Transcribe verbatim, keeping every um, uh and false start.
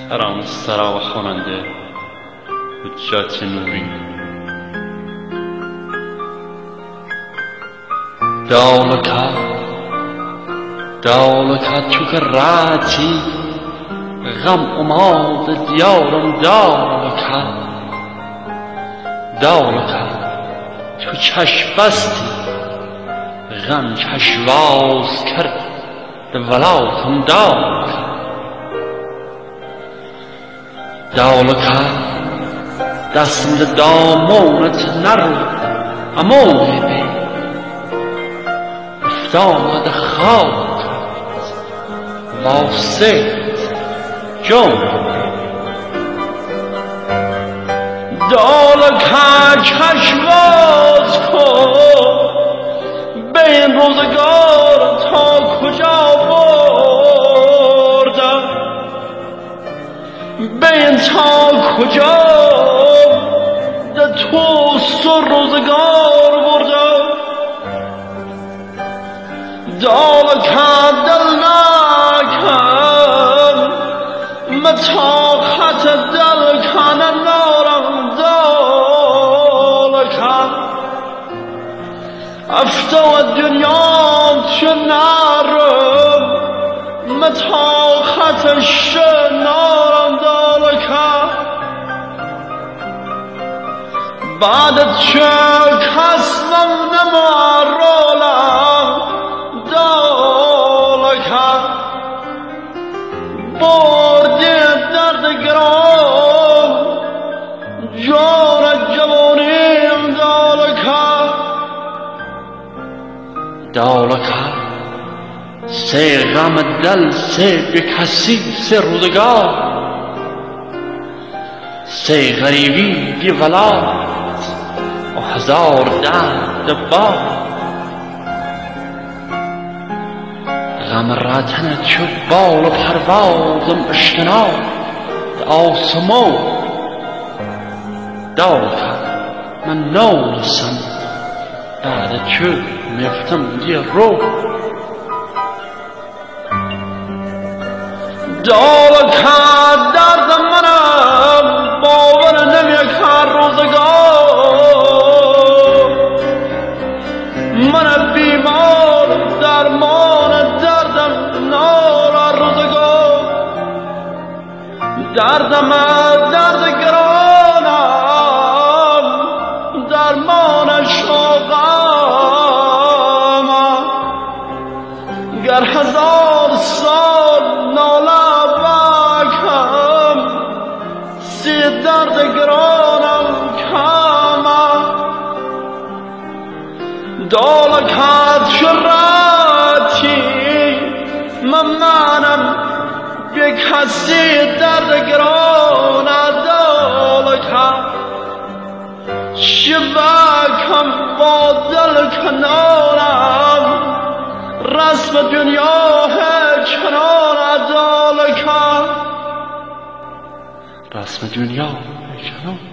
ترانه‌سرا و خواننده حجت نوری. دالکا دالکا چو که راتی غم اماد دیارم دالکا دالکا چو چشم بستی غم چشم باز کرد ولاتم دالکا دالکا دستم ز دامانت نرو اموی بی افتامد خاک واسه جان دالکا چشم باز کن به این روزگار تا کجا بردم به این تا کجا ده توست و روزگار بردم دالکا دل نکن متا خط دل کن نارم دالکا افتو دنیا چه نارم متا خطش نارم دالکا بعد چه کسم نمارولم دالکا بردی درد گرام جان جوانیم دالکا دالکا سه غم دل سه بکسی سه روزگار سه غریبی بی ولایت و هزار درد بار غم رتنت شد بال و پروازم اشتناب آسمان دالکا من نونسم بعد چه میفتم دیگه رو دالکا درد منم باور نمیکن روزگار من بیمار درمان دردم نارا روزگار دردم درد گرانم درمان شوقم گر هزار سال ناله درد گرانم کم دالکا چراتی ممنم به کسی درد گران دالکا شبکم با دل کنارم رسم دنیا ہے چنان دالکا رسم دنیا چنان